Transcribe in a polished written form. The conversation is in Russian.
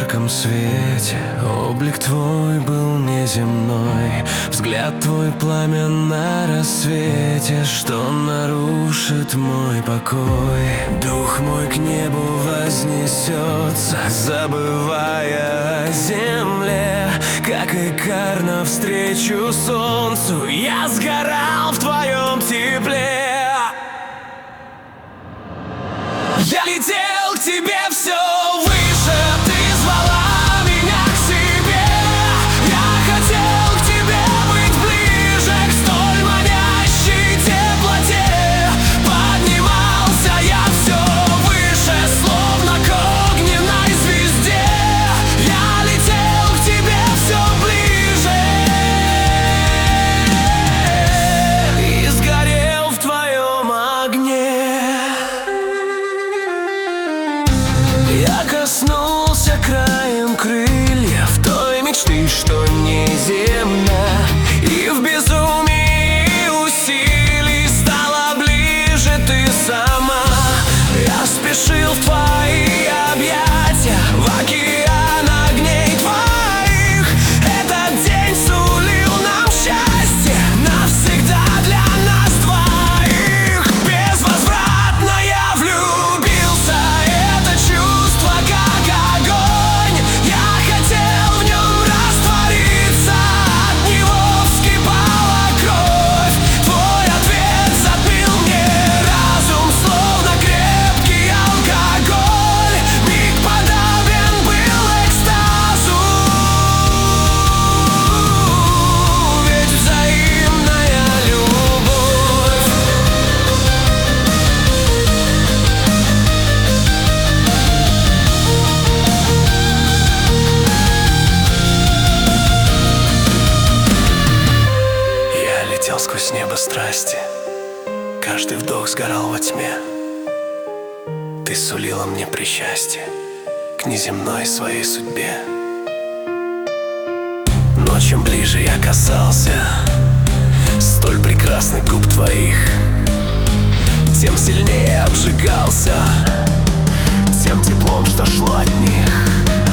ярком свете. Облик твой был неземной, взгляд твой пламя на рассвете, что нарушит мой покой. Дух мой к небу вознесется, забывая о земле, как икар навстречу солнцу. Я сгорал в твоем тепле. Я летел к тебе все выше, ты звала меня к себе. Я хотел к тебе быть ближе, к столь манящей теплоте. Поднимался я все выше, словно к огненной звезде. Я летел к тебе все ближе и сгорел в твоем огне. Я коснулся краем крыльев той мечты, что неземна, и в безумии усилий стала ближе ты сама. Я спешил в твои объятия, в океан огней твоих. Этот день сулил нам счастье, навсегда для нас двоих. Безвозвратно я влюбился, это чувство как огонь. Я хотел в нем раствориться, от него вскипала кровь. Твой ответ затмил мне разум, словно крепкий алкоголь. Миг подобен был экстазу, ведь взаимная любовь. Я летел сквозь небо страсти, каждый вдох сгорал во тьме. Ты сулила мне причастие к неземной своей судьбе. Но чем ближе я касался столь прекрасных губ твоих, тем сильнее обжигался тем теплом, что шло от них.